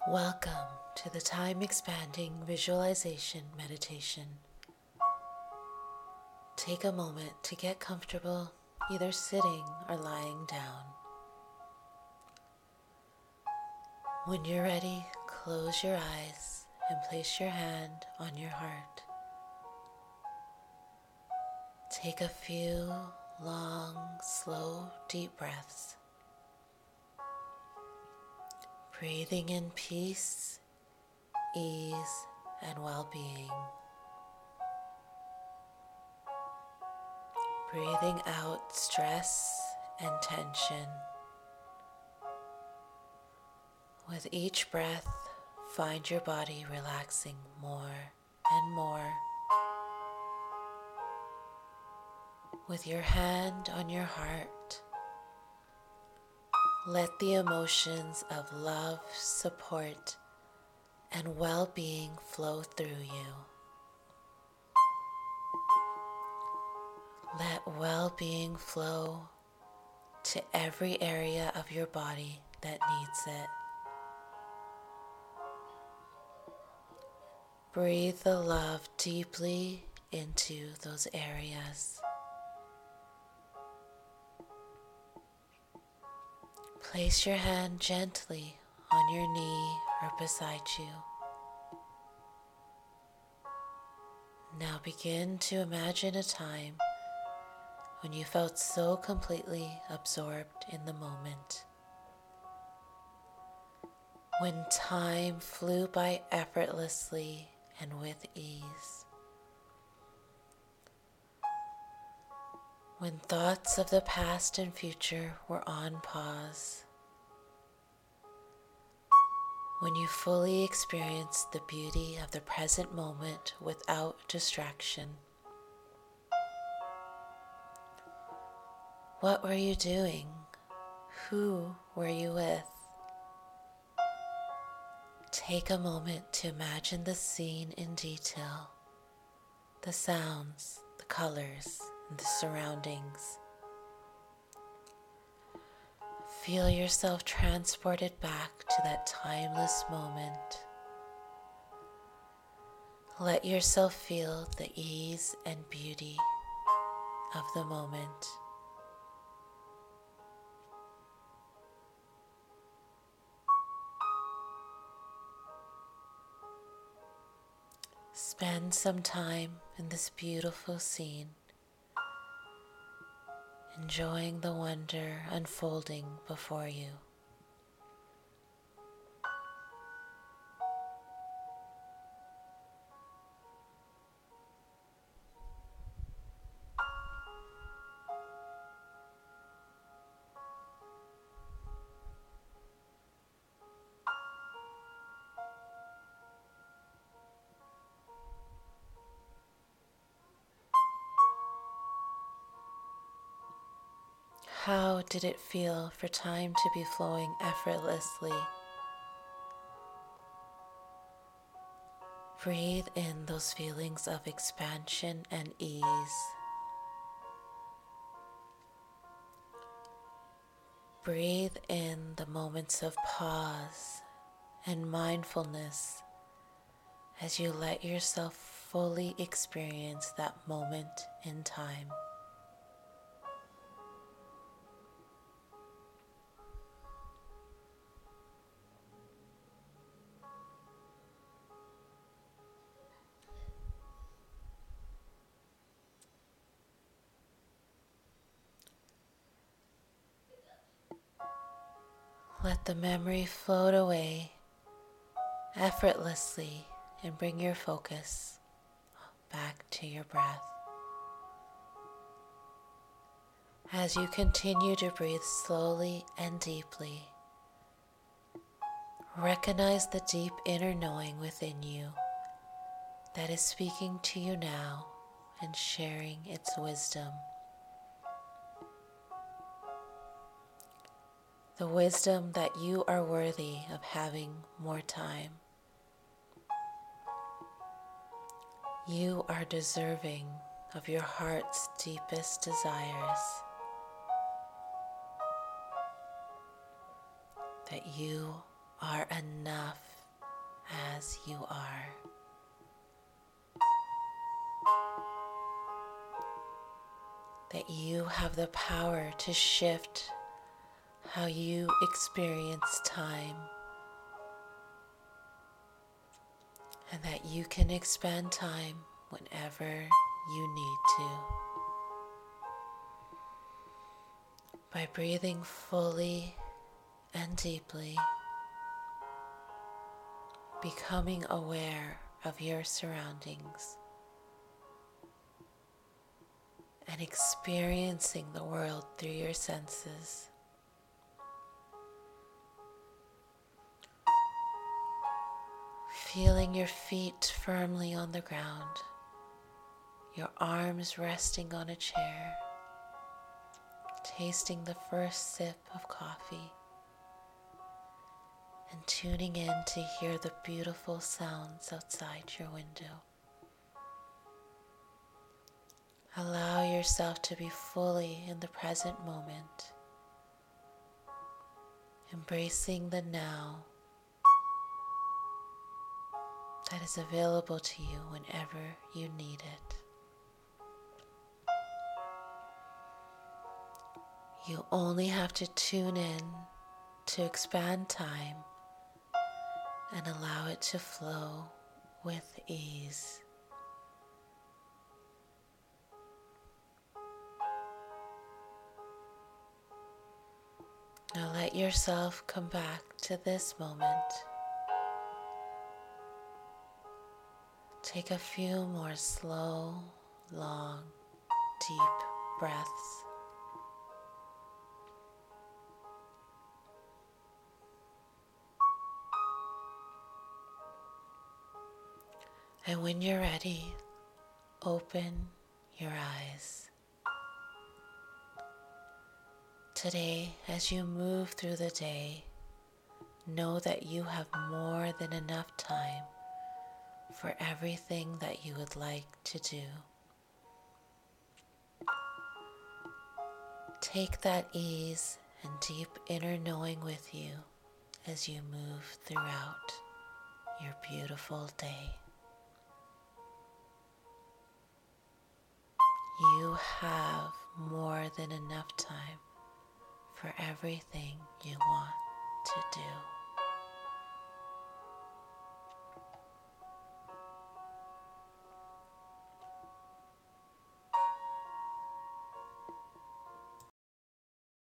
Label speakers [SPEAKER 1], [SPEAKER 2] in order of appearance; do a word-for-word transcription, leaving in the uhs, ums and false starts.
[SPEAKER 1] Welcome to the time expanding visualization meditation. Take a moment to get comfortable, either sitting or lying down. When you're ready, close your eyes and place your hand on your heart. Take a few long, slow, deep breaths. Breathing in peace, ease, and well-being. Breathing out stress and tension. With each breath, find your body relaxing more and more. With your hand on your heart, let the emotions of love, support, and well-being flow through you. Let well-being flow to every area of your body that needs it. Breathe the love deeply into those areas. Place your hand gently on your knee or beside you. Now begin to imagine a time when you felt so completely absorbed in the moment. When time flew by effortlessly and with ease. When thoughts of the past and future were on pause. When you fully experienced the beauty of the present moment without distraction. What were you doing? Who were you with? Take a moment to imagine the scene in detail, the sounds, the colors, and the surroundings. Feel yourself transported back to that timeless moment. Let yourself feel the ease and beauty of the moment. Spend some time in this beautiful scene, enjoying the wonder unfolding before you. How did it feel for time to be flowing effortlessly? Breathe in those feelings of expansion and ease. Breathe in the moments of pause and mindfulness as you let yourself fully experience that moment in time. Let the memory float away effortlessly and bring your focus back to your breath. As you continue to breathe slowly and deeply, recognize the deep inner knowing within you that is speaking to you now and sharing its wisdom. The wisdom that you are worthy of having more time. You are deserving of your heart's deepest desires. That you are enough as you are. That you have the power to shift how you experience time, and that you can expand time whenever you need to. By breathing fully and deeply, becoming aware of your surroundings, and experiencing the world through your senses. Feeling your feet firmly on the ground, your arms resting on a chair, tasting the first sip of coffee, and tuning in to hear the beautiful sounds outside your window. Allow yourself to be fully in the present moment, embracing the now that is available to you whenever you need it. You only have to tune in to expand time and allow it to flow with ease. Now let yourself come back to this moment. Take a few more slow, long, deep breaths. And when you're ready, open your eyes. Today, as you move through the day, know that you have more than enough time for everything that you would like to do. Take that ease and deep inner knowing with you as you move throughout your beautiful day. You have more than enough time for everything you want to do.